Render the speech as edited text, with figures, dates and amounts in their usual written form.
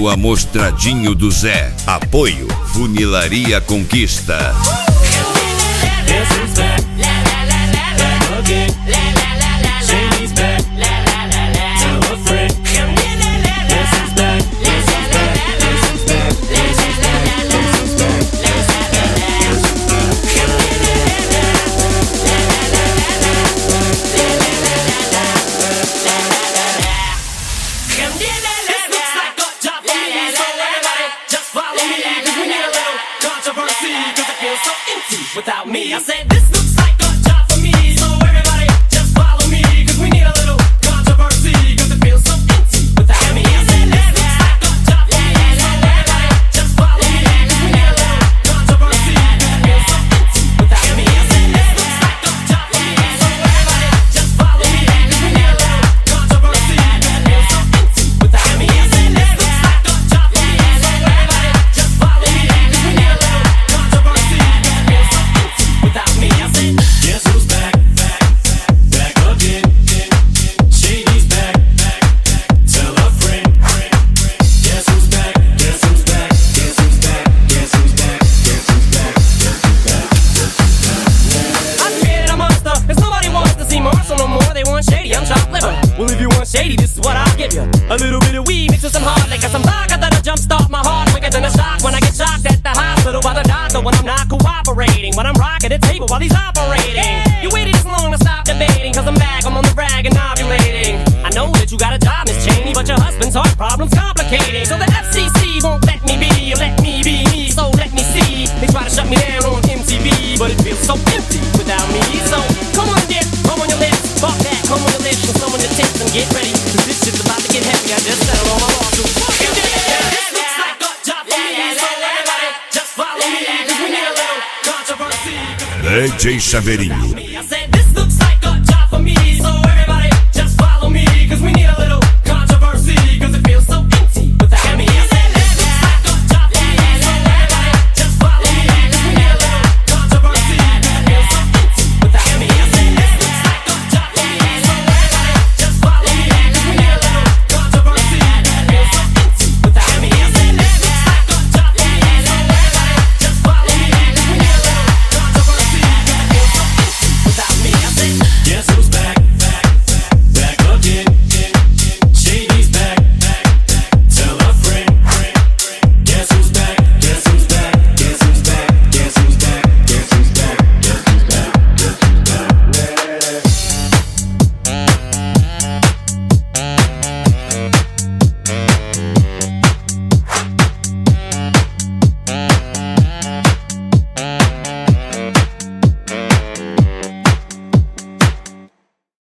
no Amostradinho do Zé. Apoio Funilaria Conquista. Without me, I said this looks like a job for me. So everybody just follow me, cause we need a little controversy, cause it feels so empty without me. I said this looks like a job for me. So everybody just follow me, cause we need a little controversy, cause it feels so empty without me. I said this looks like a job for me. So everybody just follow me, cause we need a little controversy, cause it feels so empty without me. I said this looks like a job for me. So everybody just follow me, cause we need a little controversy, cause it feels so without me. I said, guess who's back, back again. Shady's back, tell a friend. Guess who's back, guess who's back, guess who's back, guess who's back, guess who's back, guess who's back, guess who's back. I created a monster, cause nobody wants to see Marshall no more. They want Shady, I'm chopped liver. Well, if you want Shady, this is what I'll give you. A little bit of weed mixed with some hard liquor, some vodka that'll jumpstart my heart quicker than a shock when I get shocked at the hospital by the doctor when I'm not cooperating, when I'm rocking the table while he's operating. You waited this long to stop debating, cause I'm back, I'm on the rag and ovulating. I know that you got a job, Miss Cheney, but your husband's heart problem's complicating. So the FCC won't let me be, or let me be me, so let me see. They try to shut me down on MTV, but it feels so empty without me. So come on, dip, come on your lips, fuck that, come on your lips, and some on your tips, and get ready, cause this shit's about to get heavy. I just settled on my lawsuit. This looks like a job for me, so everybody just follow me, cause we need a little controversy. DJ Chaveirinho. I said this looks like a job for me, so everybody just follow me, cause we need a little